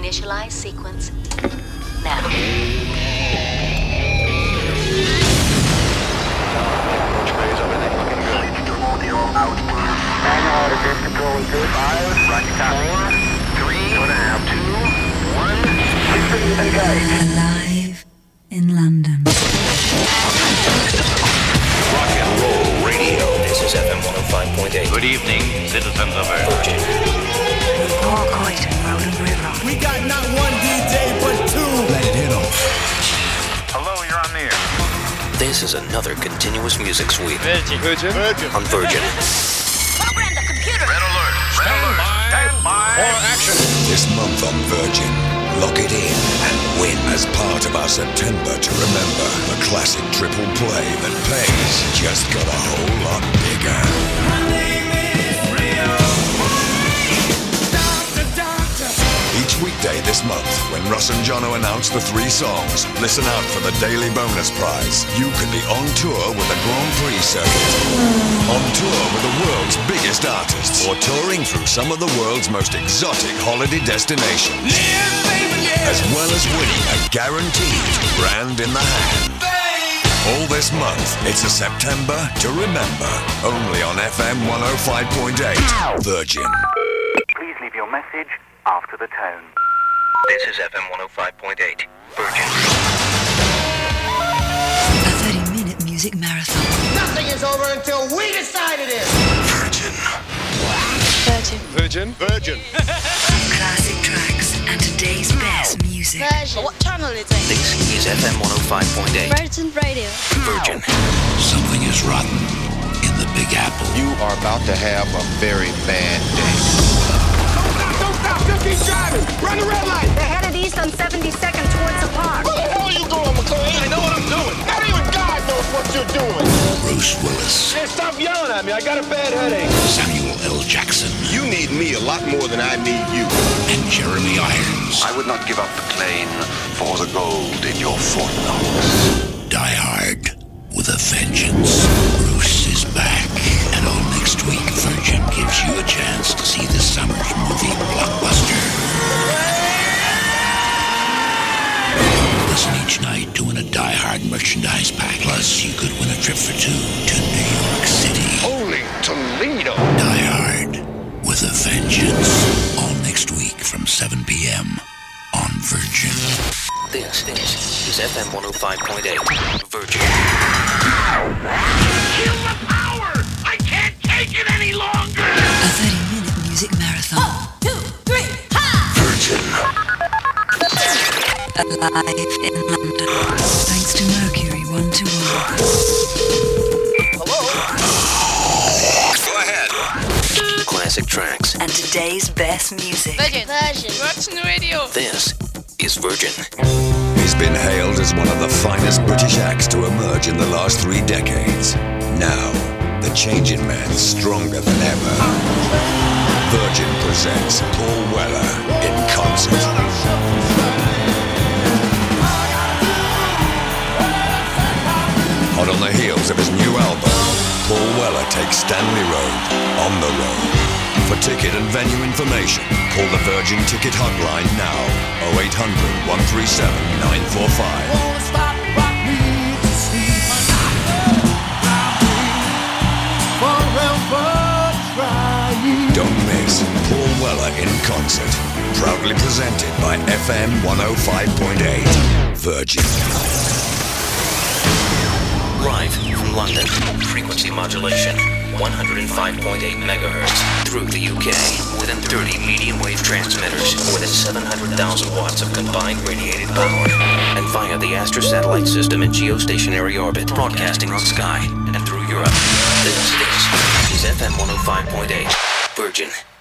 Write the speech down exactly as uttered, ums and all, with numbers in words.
Initialize sequence now. Alive in London. Rock and roll radio. This is F M one oh five point eight. Good evening, citizens of Earth. Virgin. Paul Coit and Roland River. We got not one D J, but two. Let it hit 'em. Hello, you're on the air. This is another continuous music suite Virgin. Virgin. Virgin. on Virgin. Program the computer. Red alert. Red alert. Stand by. For action. This month on Virgin, lock it in and win as part of our September to Remember, the classic triple play that pays just got a whole lot bigger. My name is Rio. Doctor, doctor. Each weekday this month, when Russ and Jono announce the three songs, listen out for the daily bonus prize. You could be on tour with the Grand Prix circuit, on tour with the world's biggest artists, or touring through some of the world's most exotic holiday destinations, Yeah, baby, yeah. as well as winning a guaranteed brand in the hand. All this month, it's a September to Remember, only on F M one oh five point eight, Virgin. Please leave your message after the tone. This is F M one oh five point eight. Virgin. A thirty-minute music marathon. Nothing is over until we decide it is. Virgin. Virgin. Virgin. Virgin. Classic tracks and today's best music. Virgin. What channel is it? This is F M one oh five point eight. Virgin Radio. Virgin. Something is rotten in the Big Apple. You are about to have a very bad day. Don't stop, just keep driving. Run the red light. They're headed east on seventy-second towards the park. Where the hell are you going, McCoy? I know what I'm doing. Not even God knows what you're doing. Bruce Willis. Hey, stop yelling at me. I got a bad headache. Samuel L. Jackson. You need me a lot more than I need you. And Jeremy Irons. I would not give up the plane for the gold in your Fort Knox. Die Hard with a Vengeance. Bruce is back. And all next week, Virgin gives you a chance to see the summer's movie blockbuster. Listen each night to win a Die Hard merchandise pack. Plus, you could win a trip for two to New York City. Holy Toledo! Die Hard with a Vengeance. All next week from seven p.m. on Virgin. This, this is F M one oh five point eight. Virgin. Kill the power. I can't take it any longer. A thirty-minute music marathon. One, two, three, ha! Virgin. Alive in London. Thanks to Mercury one two one. Go ahead. Classic tracks. And today's best music. Virgin. Virgin. Virgin Radio. This is Virgin. He's been hailed as one of the finest British acts to emerge in the last three decades. Now, the changing man's stronger than ever. Virgin presents Paul Weller in concert. Hot on the heels of his new album, Paul Weller takes Stanley Road on the road. For ticket and venue information, call the Virgin Ticket Hotline now. oh eight hundred, one three seven, nine four five. Don't miss Paul Weller in concert. Proudly presented by F M one oh five point eight, Virgin. Live from London. Frequency modulation. one oh five point eight megahertz. Through the U K. Within thirty medium wave transmitters. More than seven hundred thousand watts of combined radiated power. And via the Astra satellite system in geostationary orbit. Broadcasting on Sky. And through Europe. This, this is F M one oh five point eight. Virgin.